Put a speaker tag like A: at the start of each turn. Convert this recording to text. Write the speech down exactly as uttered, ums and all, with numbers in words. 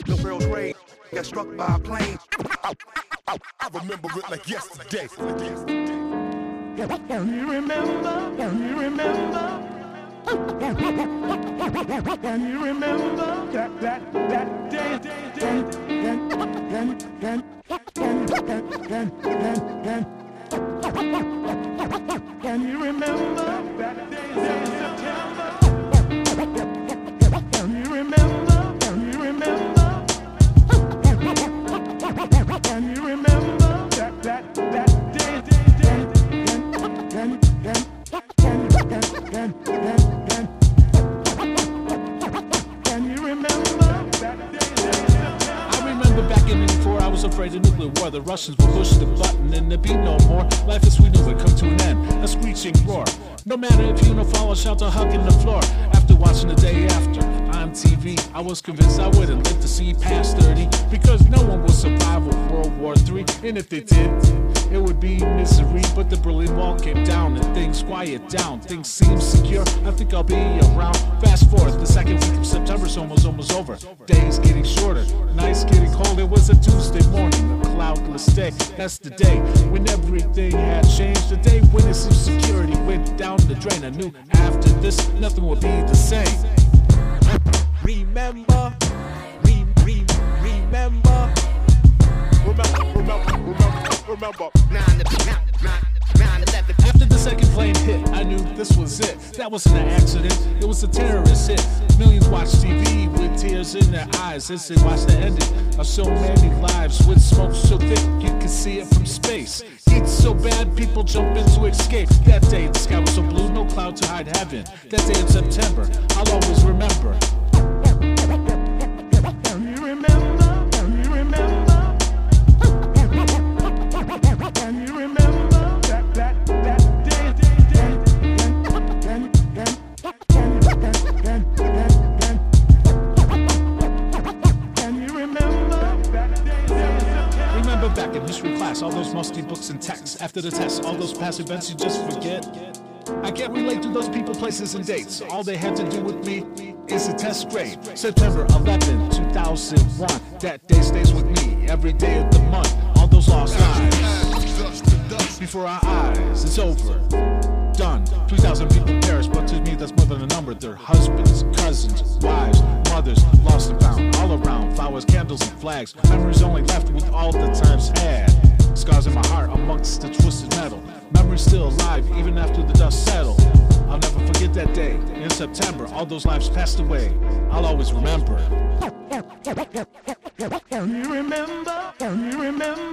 A: The World Trade got struck by a plane.
B: I remember it like yesterday.
C: Can you remember? Can you remember? Can you remember that that that day? Can can can can can can can can you remember that day in September? Can you remember? Can you remember? Can you remember that that that day? Can can can can can can can can you remember that day?
D: I remember back in eighty-four, I was afraid of nuclear war. The Russians would push the button and there'd be no more. Life as we knew would come to an end, a screeching roar. No matter if you know, follow, shout, or hug in the floor. After watching the day after on T V, I was convinced I wouldn't live to see past thirty, because no one would survive World War Three, and if they did, it would be misery. But the Berlin Wall came down and things quiet down. Things seem secure, I think I'll be around. Fast forward, the second week of September's almost almost over. Days getting shorter, nights getting cold. It was a Tuesday morning, a cloudless day. That's the day when everything had changed. The day when its security went down the drain. I knew after this, nothing would be the same.
E: Remember, re, re, remember, remember, remember, remember, remember.
A: nine eleven.
D: After the second plane hit, I knew this was it. That wasn't an accident, it was a terrorist hit. Millions watched T V with tears in their eyes as they watched the ending of so many lives. With smoke so thick you could see it from space. It's so bad people jump in to escape. That day the sky was so blue, no cloud to hide heaven. That day in September, I'll always remember.
C: Can you remember? Can you remember? Can you remember that that that day? Can can can can can can you remember that day?
D: Remember back in history class, all those musty books and texts. After the test, all those past events you just forget. I can't relate to those people, places, and dates. All they had to do with me is a test grade. September eleventh, two thousand one. That day stays with me every day of the month. All those lost lives before our eyes. It's over, done. Three thousand people perished, but to me that's more than a number. They're husbands, cousins, wives, mothers, lost and found all around. Flowers, candles, and flags. Memories only left with all the times had. Scars in my heart amongst the twisted metal. Memories still alive even after the dust settled. I'll never forget that day in September. All those lives passed away. I'll always remember.
C: Can you remember? Can you remember?